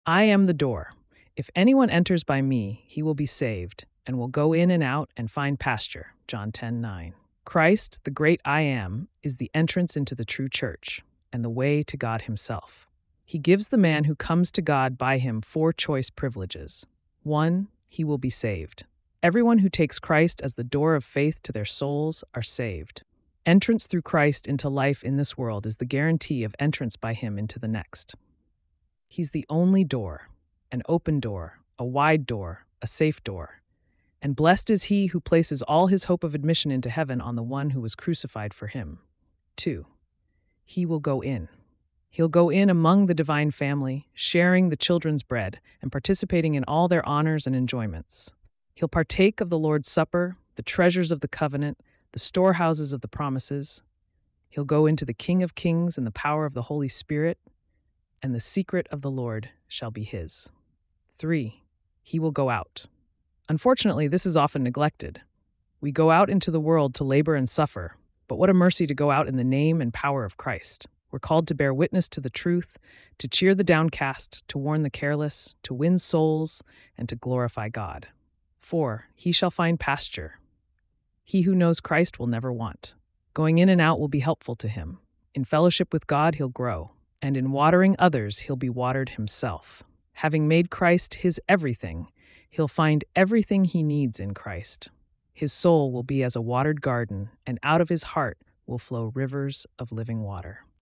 I am the door. If anyone enters by me, he will be saved, and will go in and out and find pasture. John 10:9. Christ, the great I am, is the entrance into the true church and the way to God himself. He gives the man who comes to God by him four choice privileges. 1. He will be saved. Everyone who takes Christ as the door of faith to their souls are saved. Entrance through Christ into life in this world is the guarantee of entrance by him into the next. He's the only door, an open door, a wide door, a safe door. And blessed is he who places all his hope of admission into heaven on the one who was crucified for him. 2. He will go in. He'll go in among the divine family, sharing the children's bread and participating in all their honors and enjoyments. He'll partake of the Lord's Supper, the treasures of the covenant, the storehouses of the promises. He'll go into the King of Kings and the power of the Holy Spirit, and the secret of the Lord shall be his. 3. He will go out. Unfortunately, this is often neglected. We go out into the world to labor and suffer, but what a mercy to go out in the name and power of Christ. We're called to bear witness to the truth, to cheer the downcast, to warn the careless, to win souls, and to glorify God. 4. He shall find pasture. He who knows Christ will never want. Going in and out will be helpful to him. In fellowship with God, he'll grow, and in watering others, he'll be watered himself. Having made Christ his everything, he'll find everything he needs in Christ. His soul will be as a watered garden, and out of his heart will flow rivers of living water.